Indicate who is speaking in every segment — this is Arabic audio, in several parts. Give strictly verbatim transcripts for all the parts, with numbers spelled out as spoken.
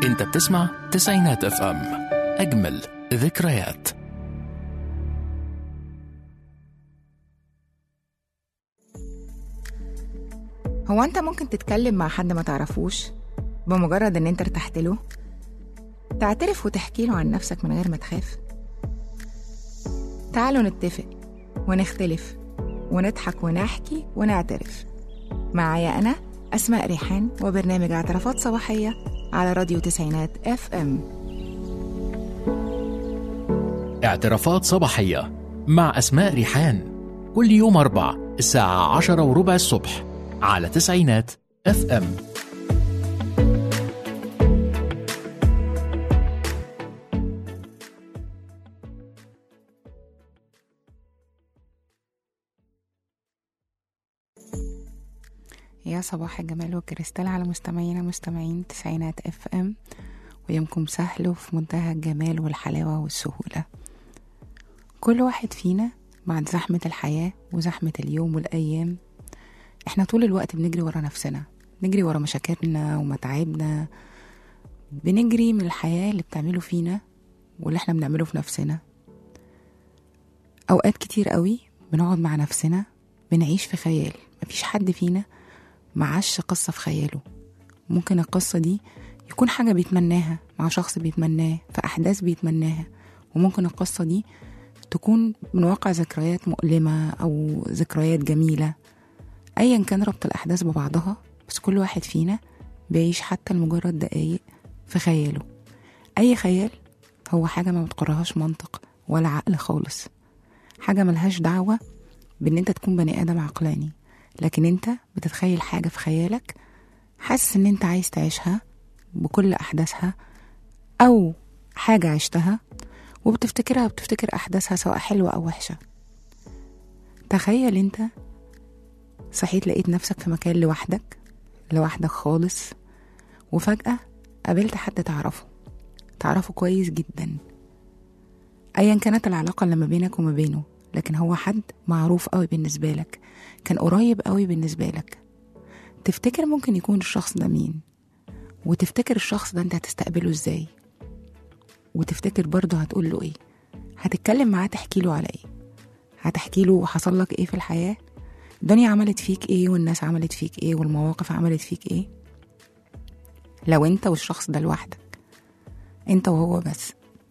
Speaker 1: انت بتسمع تسعينات اف ام، اجمل ذكريات.
Speaker 2: هو انت ممكن تتكلم مع حد ما تعرفوش بمجرد ان انت ارتحت له؟ تعترف وتحكي له عن نفسك من غير ما تخاف؟ تعالوا نتفق ونختلف ونضحك ونحكي ونعترف. معايا أنا أسماء ريحان وبرنامج اعترافات صباحية على راديو تسعينات اف ام.
Speaker 1: اعترافات صباحية مع أسماء ريحان، كل يوم أربع الساعة عشرة وربع الصبح على تسعينات اف ام.
Speaker 2: يا صباح الجمال والكريستال على مستمعينا مستمعين تسعينات اف ام، ويومكم سهل وفي منتهى الجمال والحلاوة والسهولة. كل واحد فينا بعد زحمة الحياة وزحمة اليوم والأيام احنا طول الوقت بنجري ورا نفسنا، نجري ورا مشاكلنا ومتاعبنا، بنجري من الحياة اللي بتعمله فينا واللي احنا بنعمله في نفسنا. أوقات كتير قوي بنقعد مع نفسنا بنعيش في خيال. مفيش حد فينا معاش قصة في خياله. ممكن القصة دي يكون حاجة بيتمناها مع شخص بيتمناه، في أحداث بيتمناها، وممكن القصة دي تكون من واقع ذكريات مؤلمة أو ذكريات جميلة. أيا كان ربط الأحداث ببعضها، بس كل واحد فينا بيعيش حتى لمجرد دقايق في خياله. أي خيال هو حاجة ما بتقرهاش منطق ولا عقل خالص، حاجة ملهاش دعوة بأن انت تكون بني آدم عقلاني، لكن انت بتتخيل حاجة في خيالك، حاسس ان انت عايز تعيشها بكل أحداثها، أو حاجة عشتها وبتفتكرها وبتفتكر أحداثها سواء حلوة أو وحشة. تخيل انت صحيت لقيت نفسك في مكان لوحدك لوحدك خالص، وفجأة قابلت حد تعرفه تعرفه كويس جدا، أيا كانت العلاقة اللي ما بينك وما بينه، لكن هو حد معروف قوي بالنسبة لك، كان قريب قوي بالنسبة لك. تفتكر ممكن يكون الشخص ده مين؟ وتفتكر الشخص ده انت هتستقبله ازاي؟ وتفتكر برضه هتقول له ايه؟ هتتكلم معاه تحكي له على ايه؟ هتحكي له حصل لك ايه في الحياة؟ الدنيا عملت فيك ايه، والناس عملت فيك ايه، والمواقف عملت فيك ايه؟ لو انت والشخص ده لوحدك، انت وهو بس،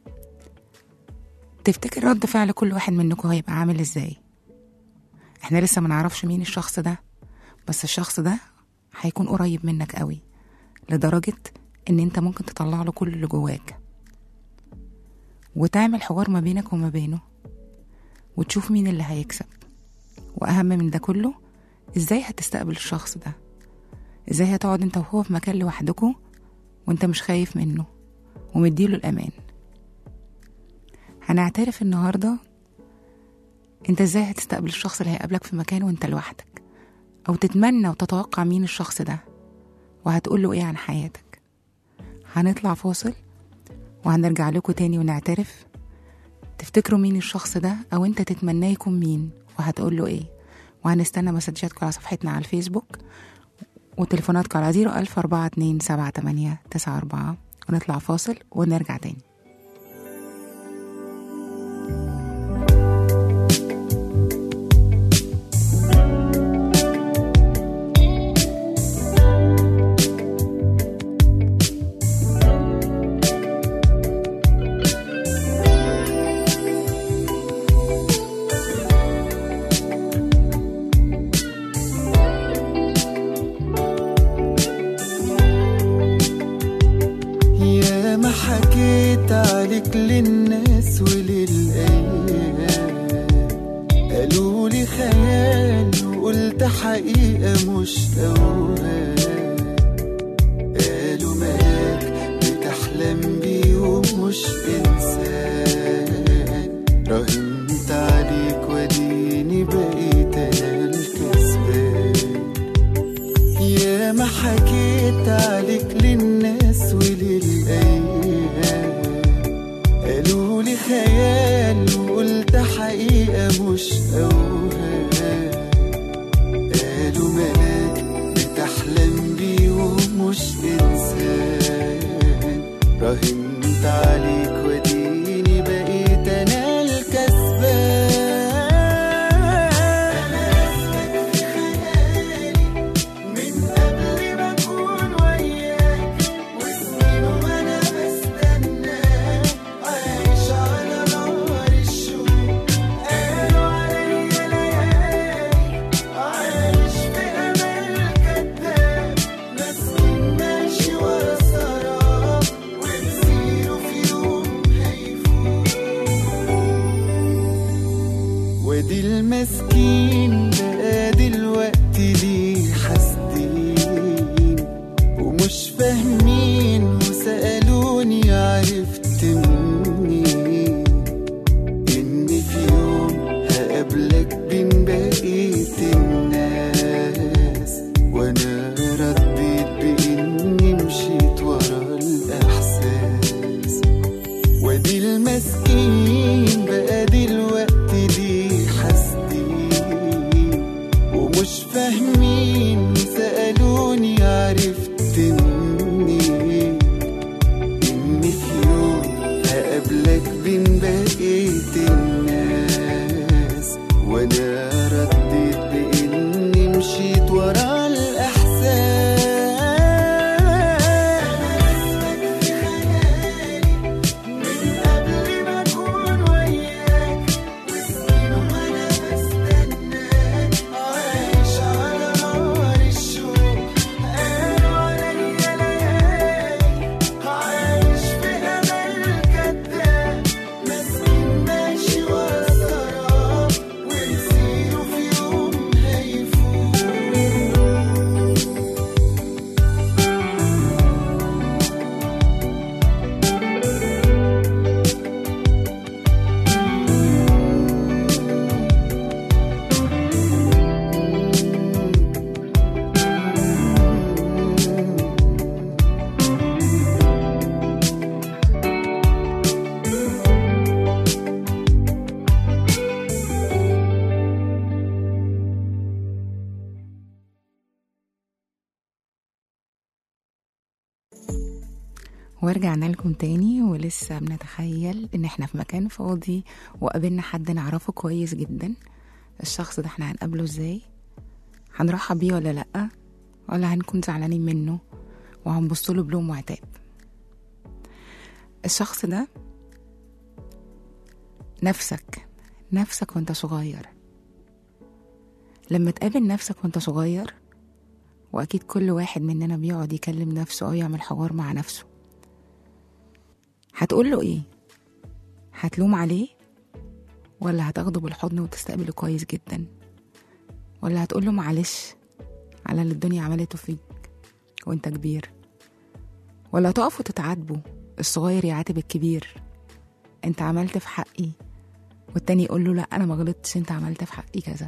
Speaker 2: تفتكر رد فعل كل واحد منكم هيبقى عامل ازاي؟ احنا لسه ما نعرفش مين الشخص ده، بس الشخص ده هيكون قريب منك قوي لدرجة ان انت ممكن تطلع له كل اللي جواك وتعمل حوار ما بينك وما بينه وتشوف مين اللي هيكسب. واهم من ده كله، ازاي هتستقبل الشخص ده؟ ازاي هتقعد انت وهو في مكان لوحدكم وانت مش خايف منه ومديله الامان؟ هنعترف النهاردة انت ازاي هتستقبل الشخص اللي هيقابلك في مكان وانت لوحدك، او تتمنى وتتوقع مين الشخص ده وهتقوله ايه عن حياتك. هنطلع فاصل وهنرجع لكم تاني ونعترف. تفتكروا مين الشخص ده، او انت تتمنى يكون مين وهتقوله ايه. وهنستنى مسجاتكم على صفحتنا على الفيسبوك وتليفوناتكم على زيرو ألف أربعة اتنين سبعة تمانية تسعة أربعة. ونطلع فاصل ونرجع تاني.
Speaker 3: حكيت عليك للناس وللأيام، قالوا لي خيال وقلت حقيقة مش أوهام، قالوا ملاك بتحلم بيه ومش إنسان، راهنت عليك وديني بقيت أنا الكسبان. يا ما حكيت عليك للناس وللأيام، قالوا لي خيال وقلت حقيقة مش أوهام، قالوا ملاك بتحلم بيه ومش إنسان، مين وسألوني عرفت إني إني في يوم هقابلك بين بقية الناس، وأنا رديت بإني مشيت ورا الإحساس.
Speaker 2: ورجعنا لكم تاني، ولسه بنتخيل ان احنا في مكان فاضي وقابلنا حد نعرفه كويس جدا. الشخص ده احنا هنقابله ازاي؟ هنرحب بيه ولا لأ؟ ولا هنكون زعلانين منه وهنبصله بلوم وعتاب؟ الشخص ده نفسك نفسك وانت صغير. لما تقابل نفسك وانت صغير، واكيد كل واحد مننا بيقعد يكلم نفسه او يعمل حوار مع نفسه، هتقول له ايه؟ هتلوم عليه ولا هتاخده بالحضن وتستقبله كويس جدا؟ ولا هتقول له معلش على اللي الدنيا عملته فيك وانت كبير؟ ولا تقفوا تتعاتبوا، الصغير يعاتب الكبير، انت عملت في حقي، والتاني يقول له لا انا ما غلطتش، انت عملت في حقي كذا.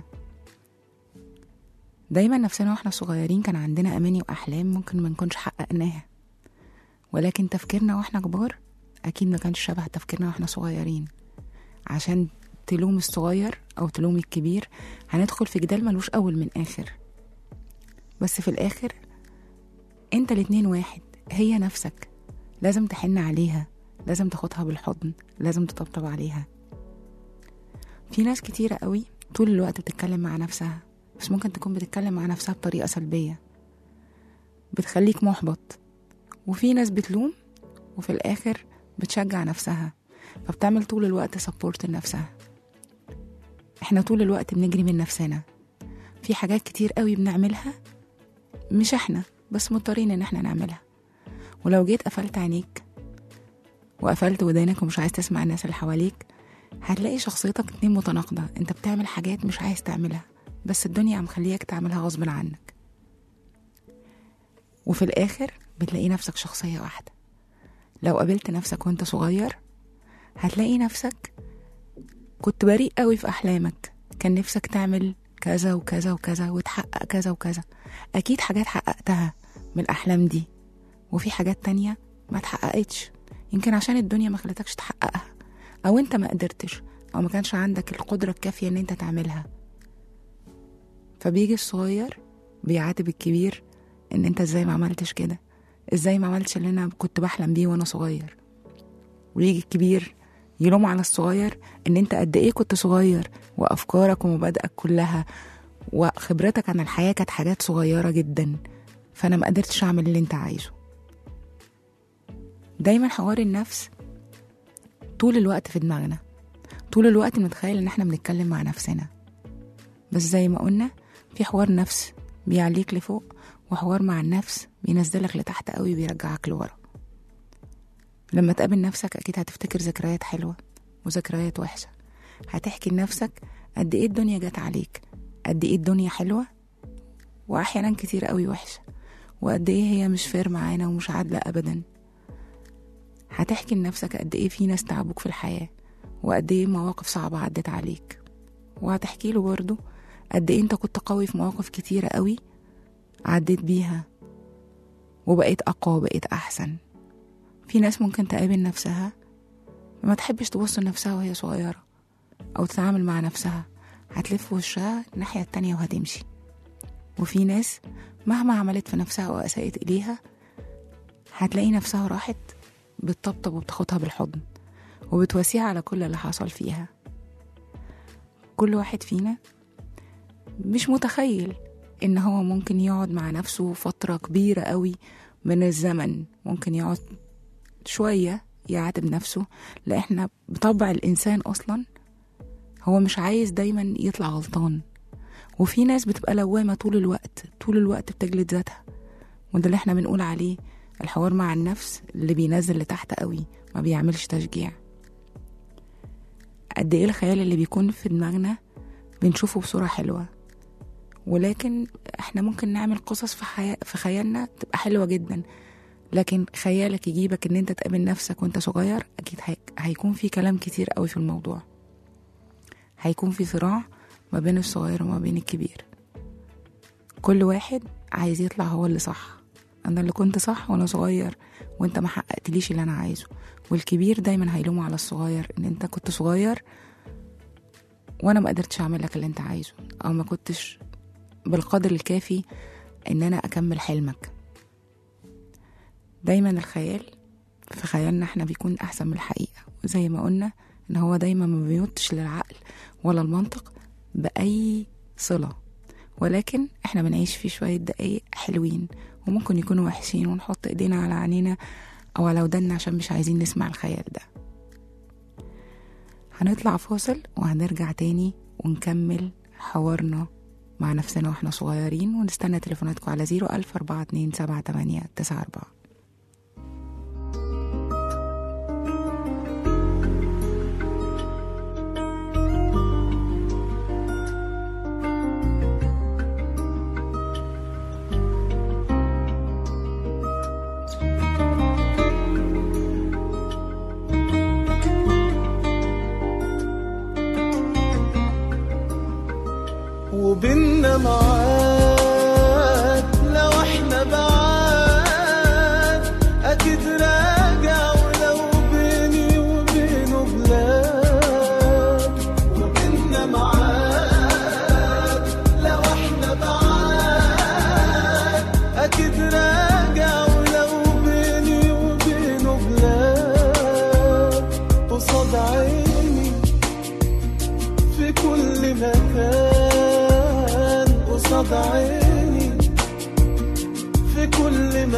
Speaker 2: دايما نفسنا واحنا صغيرين كان عندنا اماني واحلام ممكن ما نكونش حققناها، ولكن تفكيرنا واحنا كبار اكيد ما كانش شبه تفكيرنا واحنا صغيرين. عشان تلوم الصغير او تلوم الكبير هندخل في جدال ملوش اول من اخر. بس في الاخر انت الاتنين واحد، هي نفسك لازم تحن عليها، لازم تاخدها بالحضن، لازم تطبطب عليها. في ناس كتيرة قوي طول الوقت بتتكلم مع نفسها، بس ممكن تكون بتتكلم مع نفسها بطريقة سلبية بتخليك محبط. وفي ناس بتلوم وفي الآخر بتشجع نفسها، فبتعمل طول الوقت سبورت لنفسها. احنا طول الوقت بنجري من نفسنا في حاجات كتير قوي بنعملها مش احنا بس مضطرين ان احنا نعملها. ولو جيت قفلت عينيك وقفلت ودانك ومش عايز تسمع الناس اللي حواليك، هتلاقي شخصيتك اتنين متناقضة. انت بتعمل حاجات مش عايز تعملها بس الدنيا عم خليك تعملها غصب عنك، وفي الآخر بتلاقي نفسك شخصية واحدة. لو قابلت نفسك وانت صغير هتلاقي نفسك كنت بريء قوي في أحلامك، كان نفسك تعمل كذا وكذا وكذا وتحقق كذا وكذا. أكيد حاجات حققتها من الأحلام دي، وفي حاجات تانية ما تحققتش، يمكن عشان الدنيا ما خلتكش تحققها، أو انت ما قدرتش، أو ما كانش عندك القدرة الكافية ان انت تعملها. فبيجي الصغير بيعاتب الكبير ان انت ازاي ما عملتش كده، ازاي ما عملتش اللي انا كنت بحلم بيه وانا صغير. ويجي الكبير يلوم على الصغير ان انت قد ايه كنت صغير، وافكارك ومبادئك كلها وخبرتك عن الحياة كانت حاجات صغيرة جدا، فانا ما قدرتش اعمل اللي انت عايزه. دايما حوار النفس طول الوقت في دماغنا، طول الوقت بنتخيل ان احنا بنتكلم مع نفسنا، بس زي ما قلنا في حوار نفس بيعليك لفوق، وحوار مع النفس بينزلك لتحت قوي بيرجعك لورا. لما تقابل نفسك اكيد هتفتكر ذكريات حلوة وذكريات وحشة، هتحكي لنفسك قد ايه الدنيا جت عليك، قد ايه الدنيا حلوة واحيانا كتير قوي وحشة، وقد ايه هي مش فير معانا ومش عادلة ابدا. هتحكي لنفسك قد ايه في ناس تعبوك في الحياة، وقد ايه مواقف صعبة عدت عليك، وهتحكي له برضو قد ايه انت كنت قوي في مواقف كتيرة قوي عديت بيها وبقيت اقوى وبقيت احسن. في ناس ممكن تقابل نفسها ما تحبش تبص لنفسها وهي صغيرة او تتعامل مع نفسها، هتلف وشها الناحية التانية وهتمشي. وفي ناس مهما عملت في نفسها وأساءت إليها هتلاقي نفسها راحت بتطبطب وبتاخدها بالحضن وبتواسيها على كل اللي حصل فيها. كل واحد فينا مش متخيل إن هو ممكن يقعد مع نفسه فترة كبيرة قوي من الزمن، ممكن يقعد شوية يعاتب نفسه، لأ احنا بطبع الإنسان أصلا هو مش عايز دايما يطلع غلطان. وفي ناس بتبقى لوامة طول الوقت طول الوقت بتجلد ذاتها، وده اللي احنا بنقول عليه الحوار مع النفس اللي بينزل لتحت قوي، ما بيعملش تشجيع. قد ايه الخيال اللي بيكون في دماغنا بنشوفه بصورة حلوة، ولكن احنا ممكن نعمل قصص في, حي... في خيالنا تبقى حلوة جدا، لكن خيالك يجيبك ان انت تقابل نفسك وانت صغير، اكيد هي... هيكون في كلام كتير قوي في الموضوع، هيكون في صراع ما بين الصغير وما بين الكبير. كل واحد عايز يطلع هو اللي صح، انا اللي كنت صح وانا صغير وانت ما حققتليش اللي انا عايزه. والكبير دايما هيلوم على الصغير ان انت كنت صغير وانا ما قدرتش اعمل لك اللي انت عايزه، او ما كنتش بالقدر الكافي ان انا اكمل حلمك. دايما الخيال في خيالنا احنا بيكون احسن من الحقيقة، وزي ما قلنا ان هو دايما ما بيمتش للعقل ولا المنطق بأي صلة، ولكن احنا بنعيش فيه شوية دقايق حلوين وممكن يكونوا وحشين، ونحط ايدينا على عينينا او على ودنا عشان مش عايزين نسمع الخيال ده. هنطلع فاصل وهنرجع تاني ونكمل حوارنا مع نفسنا واحنا صغيرين، ونستنى تليفوناتكم على زيرو ألف أربعة اتنين سبعة تمانية تسعة أربعة.
Speaker 3: وبيننا معاد لو احنا بعاد اكيد راجع، ولو بيني وبينه بلاد. وبيننا معاد لو احنا بعاد اكيد راجع، ولو بيني وبينه بلاد. قصاد عيني في كل مكان، قصاد عيني في كل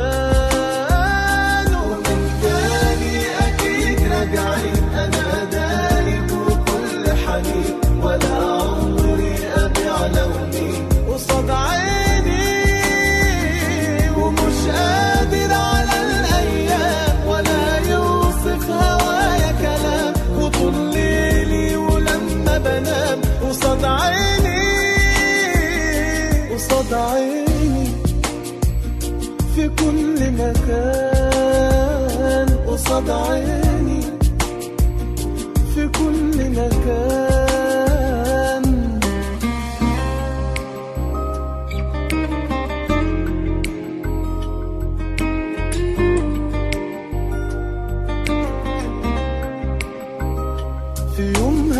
Speaker 3: مكان. ومن تاني أكيد راجعين، أنا داري بكل حنين، ولا عمري أبيع لوني. قصاد عيني ومش قادر على الأيام، ولا يوصف هوايا كلام. وطول ليلي ولما بنام قصاد عيني، قصاد عيني في كل مكان. قصاد عيني في كل مكان. في يوم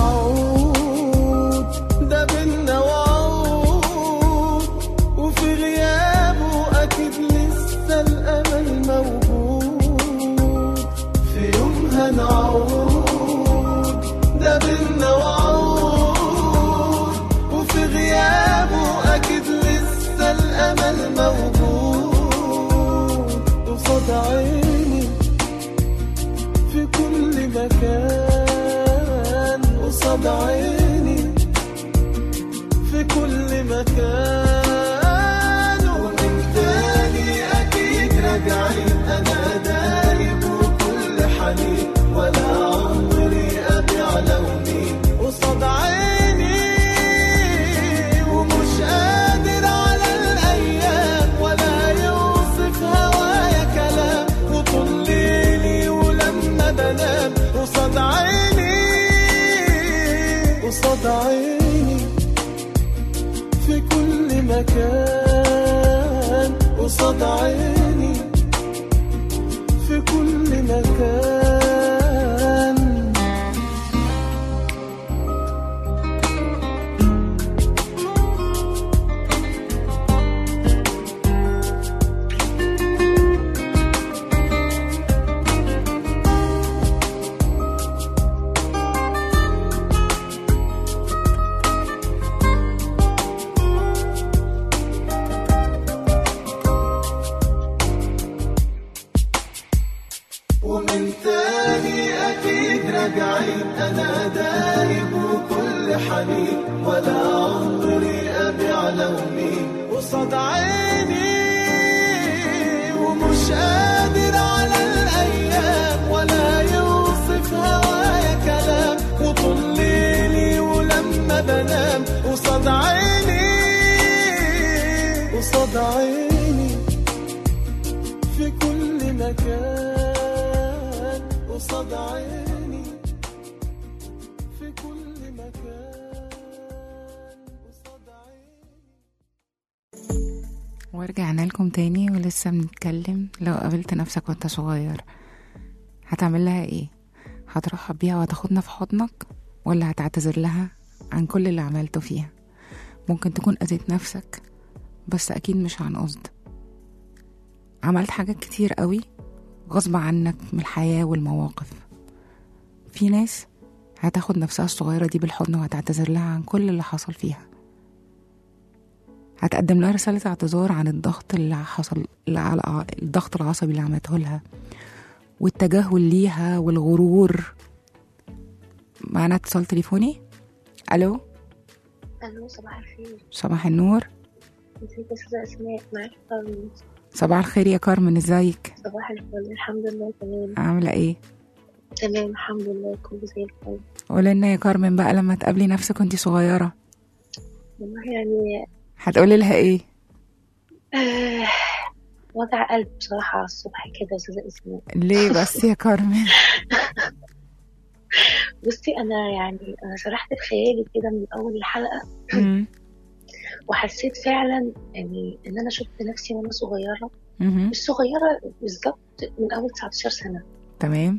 Speaker 3: هنعود ده بينا وعود، وفي غيابه أكيد لسه الأمل موجود. في يوم هنعود ده بينا وعود، وفي غيابه أكيد لسه الأمل موجود. قصاد عيني في كل مكان، قصاد عيني في كل مكان. ومن تاني أكيد راجعين، أنا داري بكل حنين، ولا حنين ولا عمري أبيع لوني قصاد عيني، ومش قادر على الأيام ولا يوصف هوايا كلام، وطول ليلي ولما بنام قصاد عيني قصاد عيني في كل مكان، قصاد عيني في كل مكان، قصاد عيني.
Speaker 2: ورجعنا لكم تاني ولسه بنتكلم. لو قابلت نفسك وانت صغير هتعمل لها ايه؟ هترحب بيها وهتاخدنا في حضنك، ولا هتعتذر لها عن كل اللي عملته فيها؟ ممكن تكون أذيت نفسك بس أكيد مش عن قصد. عملت حاجات كتير قوي غصب عنك من الحياة والمواقف. في ناس هتاخد نفسها الصغيرة دي بالحضن وهتعتذر لها عن كل اللي حصل فيها، هتقدم لها رسالة اعتذار عن الضغط اللي حصل، اللي على الضغط العصبي اللي عملته لها والتجاهل ليها والغرور. معنا اتصال تليفوني. الو.
Speaker 4: الو صباح الخير.
Speaker 2: صباح النور.
Speaker 4: ازيك يا استاذه اسماء؟ معاكي كارمن.
Speaker 2: صباح الخير يا كارمن، ازيك؟
Speaker 4: صباح الفل، الحمد لله تمام.
Speaker 2: عامله ايه؟
Speaker 4: تمام الحمد لله، كله زي الفل.
Speaker 2: قولي لنا يا كارمن بقى، لما تقابلي نفسك وانتي صغيره
Speaker 4: والله يعني
Speaker 2: هتقولي لها ايه؟
Speaker 4: آه وجع قلب بصراحه على الصبح كده يا استاذه اسماء.
Speaker 2: ليه بس يا كارمن؟
Speaker 4: بصي انا يعني انا سرحت بخيالي كده من اول الحلقه وحسيت فعلا يعني ان انا شفت نفسي وانا صغيره، مش صغيره بالظبط، من اول تسعتاشر سنه.
Speaker 2: تمام.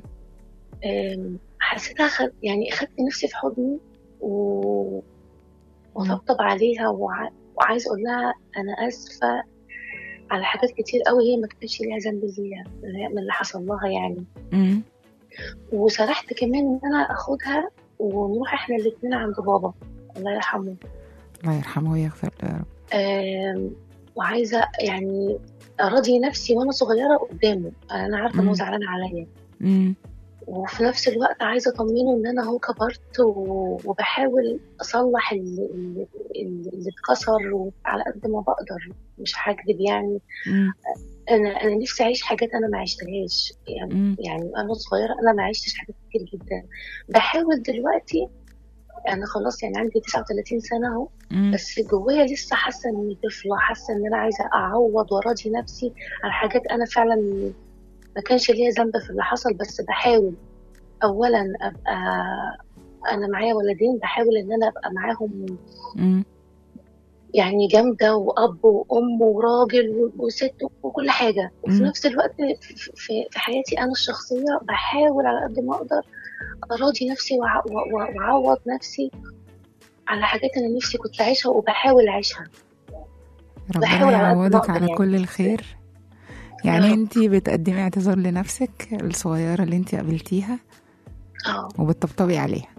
Speaker 4: حسيتها خد يعني اخدت نفسي في حضني و... وطبطب عليها وع... وعايز اقول لها انا اسفه على حاجات كتير قوي هي ما كانتش ليها ذنب ليها من اللي حصل لها يعني.
Speaker 2: امم
Speaker 4: وسرحت كمان ان انا اخدها ونروح احنا الاثنين عند بابا الله يرحمه.
Speaker 2: الله يرحمه ويغفر له يا رب.
Speaker 4: آه وعايزه يعني اراضي نفسي وانا صغيره قدامه، انا عارفه انه زعلان عليا، وفي نفس الوقت عايزه اطمنه ان انا هو كبرت وبحاول اصلح اللي, اللي اتكسر على قد ما بقدر، مش هكذب يعني.
Speaker 2: مم.
Speaker 4: انا انا نفسي اعيش حاجات انا ما عشتهاش يعني.
Speaker 2: مم.
Speaker 4: يعني انا صغيره انا ما عشتش حاجات كتير جدا، بحاول دلوقتي. انا خلاص يعني عندي تسعة وثلاثين سنه اهو، بس جوايا لسه حاسه اني طفله، حاسه ان انا عايزه اعوض واراضي نفسي على حاجات انا فعلا ما كانش ليا ذنب في اللي حصل. بس بحاول اولا ابقى انا معايا ولدين، بحاول ان انا ابقى معاهم
Speaker 2: مم.
Speaker 4: يعني جامده واب وام وراجل وست وكل حاجه، وفي نفس الوقت في في حياتي انا الشخصيه بحاول على قد ما اقدر اراضي نفسي واعوض نفسي على حاجات انا نفسي كنت اعيشها وبحاول اعيشها.
Speaker 2: ربنا يعوضك على كل الخير. يعني انتي بتقدمي اعتذار لنفسك الصغيره اللي انتي قابلتيها
Speaker 4: اه
Speaker 2: وبتطبطبي عليها.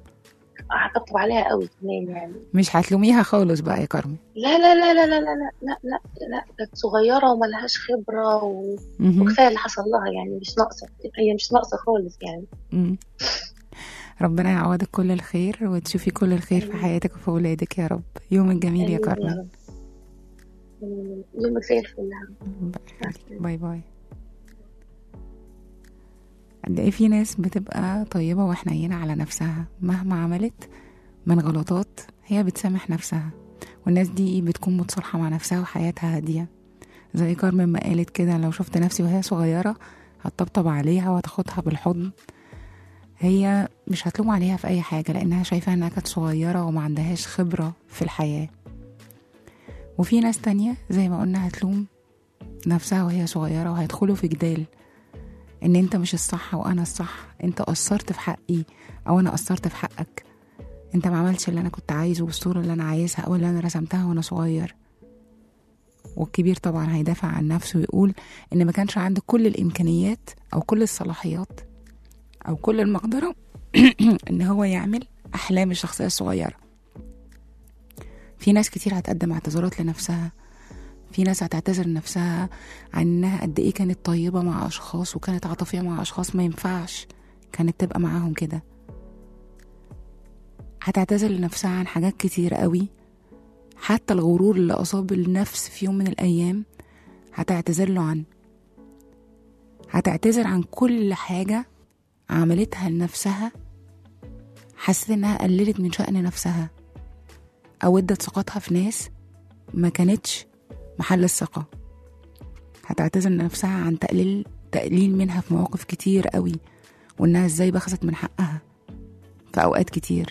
Speaker 4: هطبطب عليها قوي كمان يعني.
Speaker 2: مش هتلوميها خالص بقى يا كارمن؟
Speaker 4: لا لا لا لا لا لا لا لا لا كانت صغيره وملهاش خبره و... وكفايه اللي حصل لها يعني، مش ناقصه، هي مش ناقصه خالص يعني.
Speaker 2: مم. ربنا يعوضك كل الخير وتشوفي كل الخير في حياتك وفي ولادك يا رب. يومك جميل يا كارمن.
Speaker 4: يومك زي الفل.
Speaker 2: باي باي. قد ايه في ناس بتبقى طيبة وحنينة على نفسها، مهما عملت من غلطات هي بتسامح نفسها، والناس دي بتكون متصالحة مع نفسها وحياتها هادية. زي كارمن ما قالت كده، لو شفت نفسي وهي صغيرة هتطبطب عليها وتاخدها بالحضن. هي مش هتلوم عليها في اي حاجة لانها شايفة انها كانت صغيرة وما عندهاش خبرة في الحياة. وفي ناس تانية زي ما قلنا هتلوم نفسها وهي صغيرة وهيدخلوا في جدال ان انت مش الصح وانا الصح، انت قصرت في حقي او انا قصرت في حقك، انت ما عملتش اللي انا كنت عايزه بالصورة اللي انا عايزها او اللي انا رسمتها وانا صغير. والكبير طبعا هيدافع عن نفسه ويقول ان ما كانش عنده كل الامكانيات او كل الصلاحيات او كل المقدرة ان هو يعمل احلام الشخصية الصغيرة. في ناس كتير هتقدم اعتذارات لنفسها، في ناس هتعتذر نفسها عن انها قد ايه كانت طيبة مع اشخاص وكانت عاطفية مع اشخاص ما ينفعش كانت تبقى معاهم كده. هتعتذر لنفسها عن حاجات كتير قوي، حتى الغرور اللي أصاب النفس في يوم من الأيام هتعتذر له عنه. هتعتذر عن كل حاجة عملتها لنفسها حسيت إنها قللت من شأن نفسها أو ادت ثقتها في ناس ما كانتش محل الثقة. هتعتذر لنفسها عن تقليل تقليل منها في مواقف كتير قوي، وإنها إزاي بخست من حقها في أوقات كتير.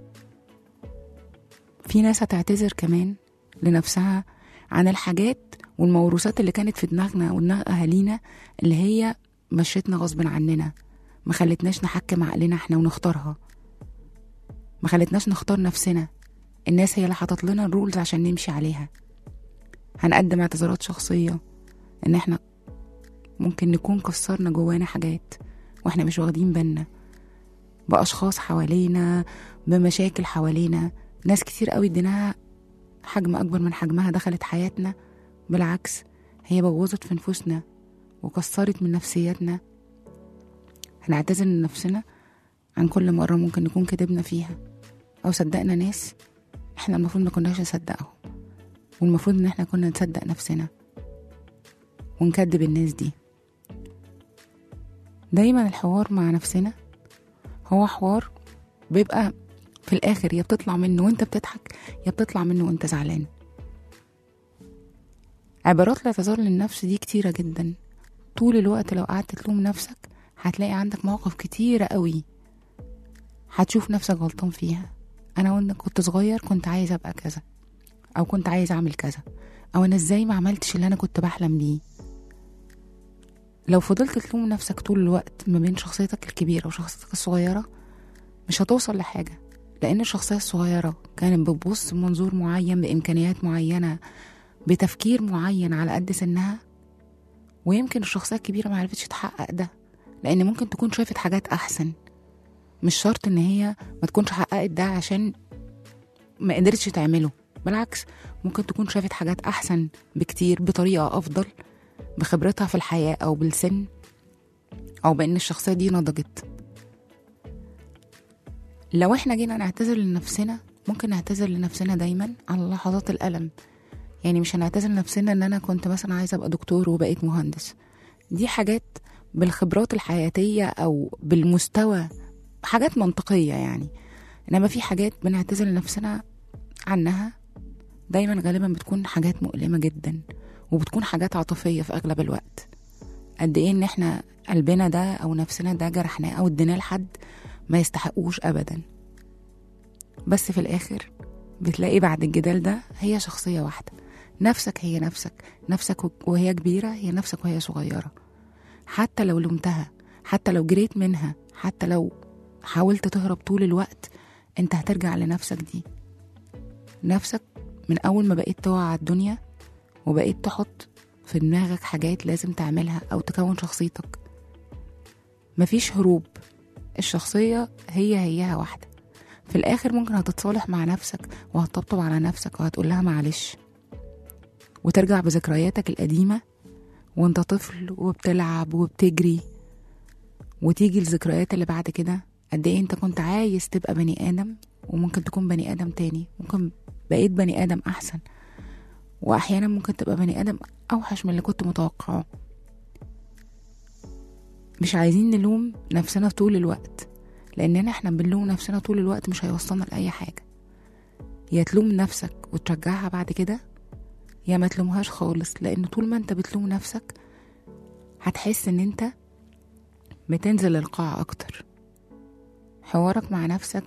Speaker 2: في ناس هتعتذر كمان لنفسها عن الحاجات والموروثات اللي كانت في دماغنا ودماغ أهالينا، اللي هي مشيتنا غصب عننا، ما خلتناش نحكم عقلنا احنا ونختارها، ما خلتناش نختار نفسنا. الناس هي اللي حطت لنا الرولز عشان نمشي عليها. هنقدم اعتذارات شخصية ان احنا ممكن نكون كسرنا جوانا حاجات واحنا مش واخدين بالنا، بأشخاص حوالينا، بمشاكل حوالينا. ناس كتير قوي اديناها حجم اكبر من حجمها دخلت حياتنا، بالعكس هي بوظت في نفوسنا وكسرت من نفسياتنا. هنعتذر لنفسنا عن كل مرة ممكن نكون كدبنا فيها او صدقنا ناس احنا المفروض ما كناش نصدقهم، والمفروض ان احنا كنا نصدق نفسنا ونكذب الناس دي. دايما الحوار مع نفسنا هو حوار بيبقى في الاخر يا بتطلع منه وانت بتضحك يا بتطلع منه وانت زعلان. عبارات الاعتذار للنفس دي كتيرة جدا. طول الوقت لو قعدت تلوم نفسك هتلاقي عندك مواقف كتيرة قوي هتشوف نفسك غلطان فيها. انا وانا كنت صغير كنت عايز ابقى كذا، او كنت عايز اعمل كذا، او انا ازاي ما عملتش اللي انا كنت بحلم بيه. لو فضلت تلوم نفسك طول الوقت ما بين شخصيتك الكبيرة وشخصيتك الصغيرة مش هتوصل لحاجة، لان الشخصية الصغيرة كانت بتبص بمنظور معين، بامكانيات معينة، بتفكير معين على قد سنها، ويمكن الشخصية الكبيرة ما عرفتش تحقق ده لان ممكن تكون شافت حاجات احسن. مش شرط ان هي ما تكونش حققت ده عشان ما قدرتش تعمله، بالعكس ممكن تكون شافت حاجات احسن بكتير بطريقة افضل، بخبرتها في الحياة او بالسن، او بان الشخصية دي نضجت. لو احنا جينا نعتذر لنفسنا ممكن نعتذر لنفسنا دايما على لحظات الألم. يعني مش هنعتذر لنفسنا ان انا كنت مثلا عايزة ابقى دكتور وبقيت مهندس، دي حاجات بالخبرات الحياتية او بالمستوى، حاجات منطقية يعني. انما في حاجات بنعتذر لنفسنا عنها دايما غالبا بتكون حاجات مؤلمة جدا، وبتكون حاجات عاطفية في اغلب الوقت. قد ايه ان احنا قلبنا ده او نفسنا ده جرحناه او اديناه لحد ما يستحقوش ابدا. بس في الاخر بتلاقي بعد الجدال ده هي شخصية واحدة. نفسك هي نفسك، نفسك وهي كبيرة هي نفسك وهي صغيرة. حتى لو لومتها، حتى لو جريت منها، حتى لو حاولت تهرب طول الوقت، انت هترجع لنفسك دي. نفسك من اول ما بقيت توعى على الدنيا وبقيت تحط في دماغك حاجات لازم تعملها او تكون شخصيتك. مفيش هروب، الشخصية هي هيها واحدة. في الاخر ممكن هتتصالح مع نفسك وهتطبطب على نفسك وهتقول لها معلش، وترجع بذكرياتك القديمة وانت طفل وبتلعب وبتجري، وتيجي الذكريات اللي بعد كده قد ايه انت كنت عايز تبقى بني ادم، وممكن تكون بني ادم تاني، ممكن بقيت بني ادم احسن، واحيانا ممكن تبقى بني ادم اوحش من اللي كنت متوقعه. مش عايزين نلوم نفسنا طول الوقت، لاننا احنا بنلوم نفسنا طول الوقت مش هيوصلنا لاي حاجه. يا تلوم نفسك وترجعها بعد كده، يا ما تلومهاش خالص، لان طول ما انت بتلوم نفسك هتحس ان انت بتنزل القاع اكتر. حوارك مع نفسك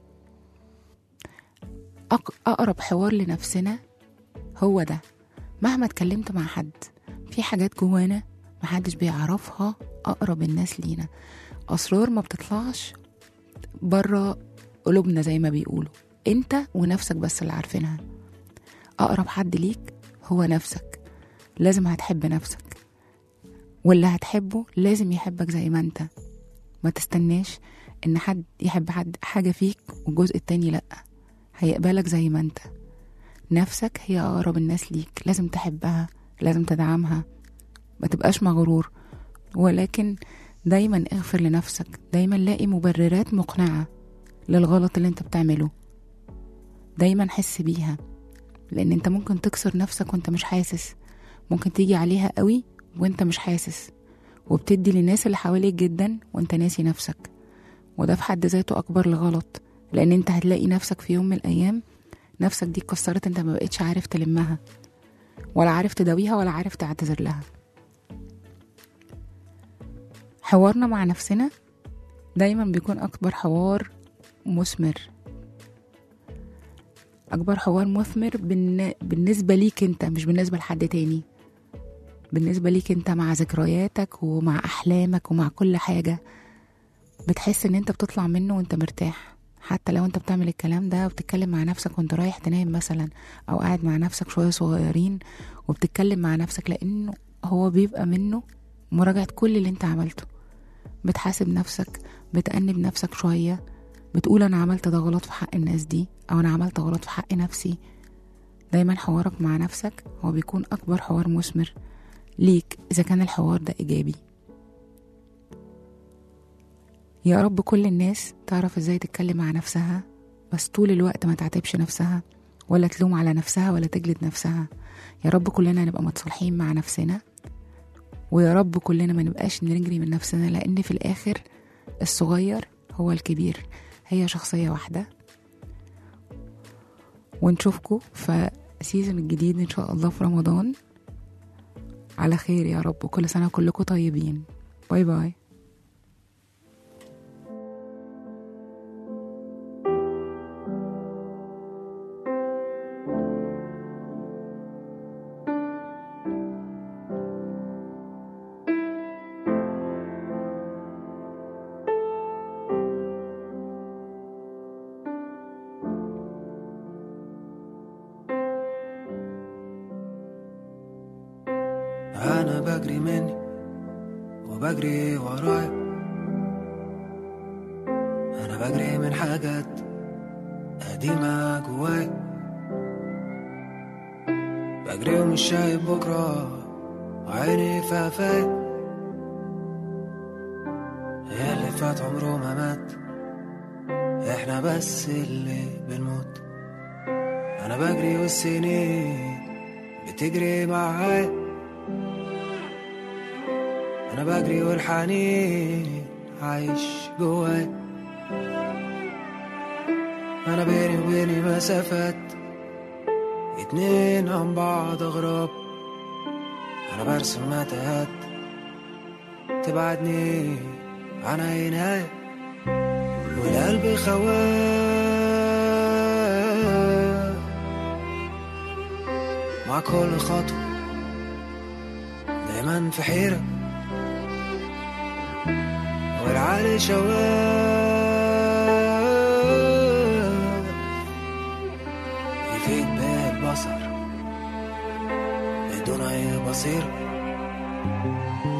Speaker 2: اقرب حوار لنفسنا هو ده. مهما اتكلمت مع حد في حاجات جوانا محدش بيعرفها، اقرب الناس لينا، اسرار ما بتطلعش بره قلوبنا زي ما بيقولوا، انت ونفسك بس اللي عارفينها. اقرب حد ليك هو نفسك. لازم هتحب نفسك، واللي هتحبه لازم يحبك زي ما انت. ما تستناش ان حد يحب حد حاجة فيك والجزء التاني لأ، هيقبلك زي ما انت. نفسك هي اقرب الناس ليك، لازم تحبها، لازم تدعمها، ما تبقاش مغرور. ولكن دايما اغفر لنفسك، دايما لاقي مبررات مقنعة للغلط اللي انت بتعمله. دايما حس بيها، لان انت ممكن تكسر نفسك وانت مش حاسس، ممكن تيجي عليها قوي وانت مش حاسس، وبتدي للناس اللي حواليك جدا وانت ناسي نفسك. وده في حد ذاته اكبر لغلط، لان انت هتلاقي نفسك في يوم من الايام نفسك دي اتكسرت، انت ما بقتش عارف تلمها ولا عارف تداويها ولا عارف تعتذر لها. حوارنا مع نفسنا دايما بيكون اكبر حوار مثمر، اكبر حوار مثمر بالنسبة ليك انت، مش بالنسبة لحد تاني، بالنسبة ليك انت مع ذكرياتك ومع احلامك ومع كل حاجة. بتحس ان انت بتطلع منه وانت مرتاح، حتى لو انت بتعمل الكلام ده وبتتكلم مع نفسك وانت رايح تنام مثلا، او قاعد مع نفسك شوية صغيرين وبتتكلم مع نفسك، لانه هو بيبقى منه مراجعة كل اللي انت عملته. بتحاسب نفسك، بتأنب نفسك شوية، بتقول انا عملت ده غلط في حق الناس دي، او انا عملت غلط في حق نفسي. دايما حوارك مع نفسك هو بيكون اكبر حوار مثمر ليك اذا كان الحوار ده ايجابي. يا رب كل الناس تعرف ازاي تتكلم مع نفسها، بس طول الوقت ما تعتبش نفسها ولا تلوم على نفسها ولا تجلد نفسها. يا رب كلنا نبقى متصالحين مع نفسنا، ويا رب كلنا ما نبقاش نجري من نفسنا، لان في الاخر الصغير هو الكبير، هي شخصية واحدة. ونشوفكم في سيزن الجديد ان شاء الله في رمضان على خير يا رب، وكل سنة كلكم طيبين. باي باي.
Speaker 3: أنا بجري مني وبجري ورايا، أنا بجري من حاجات قديمة جوايا، بجري ومش شايف بكرة وعيني في قفايا. هي اللي فات عمره ما مات، احنا بس اللي بنموت. أنا بجري والسنين بتجري معايا، أنا بجري والحنين عايش جواي. أنا بيني وبيني مسافات اتنين عن بعض غراب، أنا برسم متاهات تبعدني عن عيناي، والقلب خواف مع كل خطوة، دايما في حيرة والعالي شواف يفيد بالبصر بدون أي بصير.